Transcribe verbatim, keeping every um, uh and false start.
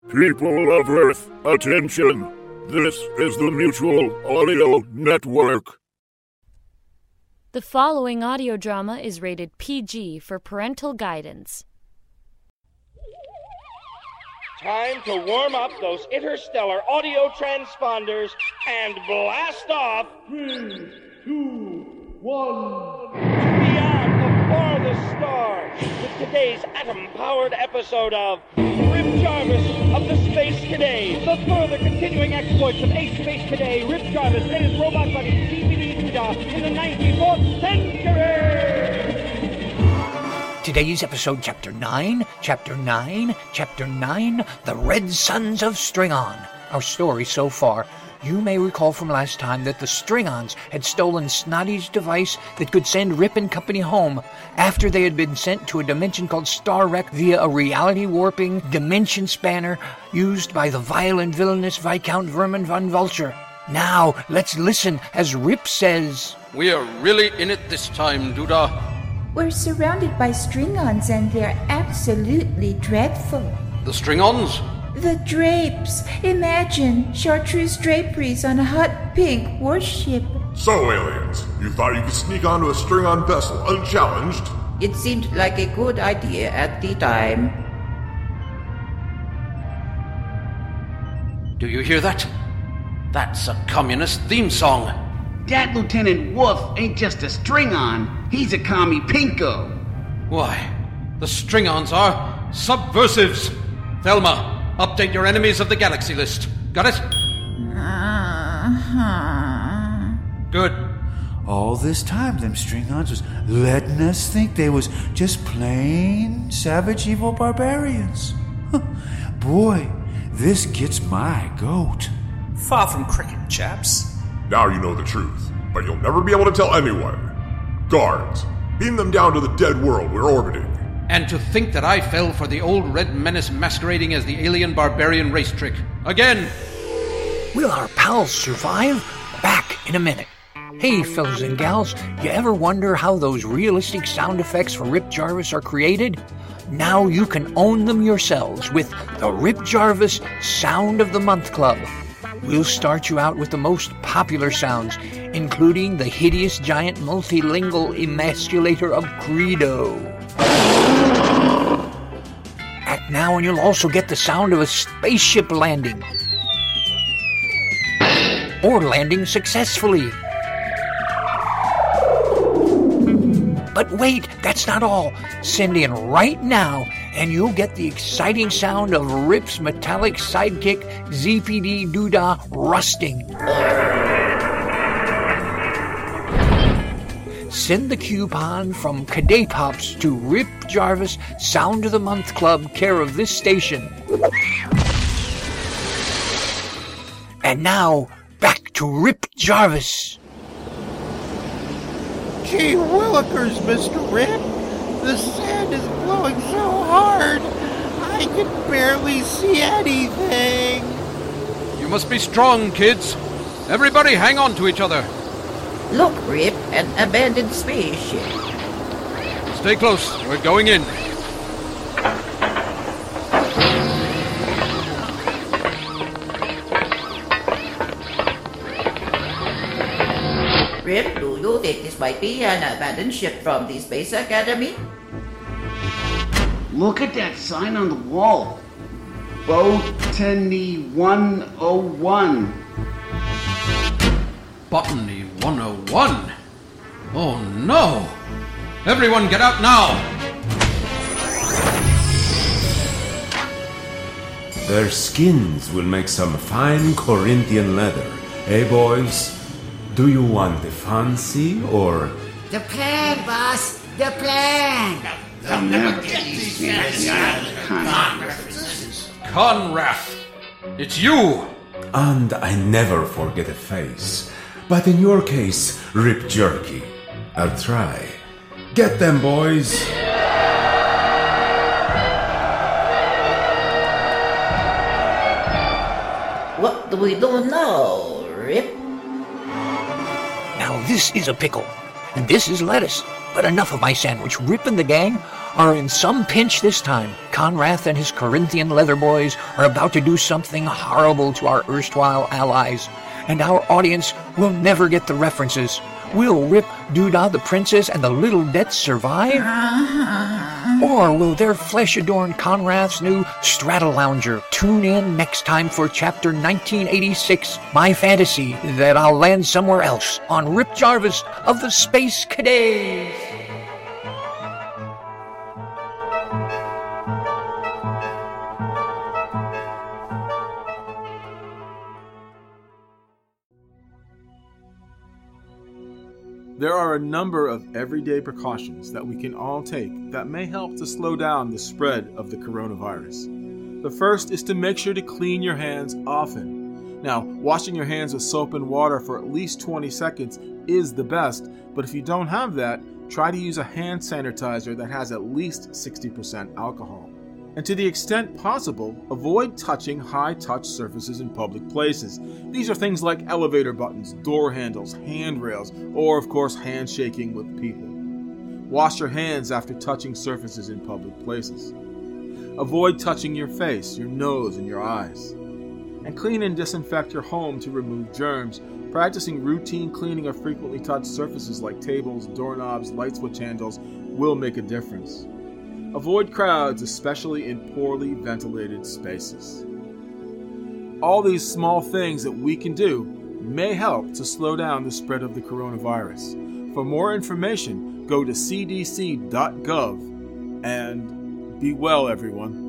People of Earth, attention! This is the Mutual Audio Network. The following audio drama is rated P G for parental guidance. Time to warm up those interstellar audio transponders and blast off. Three, two, one. Beyond the farthest stars with today's atom-powered episode of Rip Jarvis of the Space Today. The further continuing exploits of Ace Space Today, Rip Jarvis and his robot buddy D V D Duda in the ninety-fourth century. Today's episode, Chapter nine, Chapter nine, Chapter nine, The Red Sons of Stringon. Our story so far. You may recall from last time that the Stringons had stolen Snotty's device that could send Rip and company home after they had been sent to a dimension called Star Wreck via a reality-warping dimension spanner used by the vile and villainous Viscount Vermin von Vulture. Now, let's listen as Rip says, "We are really in it this time, Duda. We're surrounded by Stringons and they're absolutely dreadful. The Stringons? The drapes. Imagine chartreuse draperies on a hot pink warship. So, aliens, you thought you could sneak onto a Stringon vessel unchallenged? It seemed like a good idea at the time. Do you hear that? That's a communist theme song. That Lieutenant Wolf ain't just a Stringon. He's a commie pinko. Why, the Stringons are subversives. Thelma, update your enemies of the galaxy list. Got it? Uh-huh. Good. All this time, them Stringons was letting us think they was just plain savage evil barbarians. Boy, this gets my goat. Far from cricket, chaps. Now you know the truth, but you'll never be able to tell anyone. Guards, beam them down to the dead world we're orbiting. And to think that I fell for the old red menace masquerading as the alien barbarian race trick. Again! will our pals survive? Back in a minute. Hey, fellas and gals, you ever wonder how those realistic sound effects for Rip Jarvis are created? Now you can own them yourselves with the Rip Jarvis Sound of the Month Club. We'll start you out with the most popular sounds, including the hideous giant multilingual emasculator of Credo. Act now and you'll also get the sound of a spaceship landing. Or landing successfully. But wait, that's not all. Send in right now, and you'll get the exciting sound of Rip's metallic sidekick, Z P D Doodah, rusting. Send the coupon from Cadet Pops to Rip Jarvis Sound of the Month Club, care of this station. And now, back to Rip Jarvis. Gee willikers, Mister Rip. The sand is blowing so hard, I can barely see anything. You must be strong, kids. Everybody hang on to each other. Look, Rip, an abandoned spaceship. Stay close. We're going in. Rip, do you think this might be an abandoned ship from the Space Academy? Look at that sign on the wall. Botany one oh one. Botany one oh one? Oh no! Everyone get out now! Their skins will make some fine Corinthian leather. Eh, boys? Do you want the fancy or... The plan, boss! The plan! I'll never get these Conrath! It's you! And I never forget a face. But in your case, Rip Jerky. I'll try. Get them, boys! What do we do now, Rip? Now this is a pickle, and this is lettuce, But enough of my sandwich. Rip and the gang are in some pinch this time. Conrath and his Corinthian leather boys are about to do something horrible to our erstwhile allies, and our audience will never get the references. Will Rip, Doodah, the princess, and the little Dets survive? Or will their flesh-adorned Conrath's new Stratolounger tune in next time for Chapter nineteen eighty-six, my fantasy that I'll land somewhere else on Rip Jarvis of the Space Cadets? There are a number of everyday precautions that we can all take that may help to slow down the spread of the coronavirus. The first is to make sure to clean your hands often. Now, washing your hands with soap and water for at least twenty seconds is the best, but if you don't have that, try to use a hand sanitizer that has at least sixty percent alcohol. And to the extent possible, avoid touching high-touch surfaces in public places. These are things like elevator buttons, door handles, handrails, or of course handshaking with people. Wash your hands after touching surfaces in public places. Avoid touching your face, your nose, and your eyes. And clean and disinfect your home to remove germs. Practicing routine cleaning of frequently touched surfaces like tables, doorknobs, light switch handles will make a difference. Avoid crowds, especially in poorly ventilated spaces. All these small things that we can do may help to slow down the spread of the coronavirus. For more information, go to c d c dot gov and be well, everyone.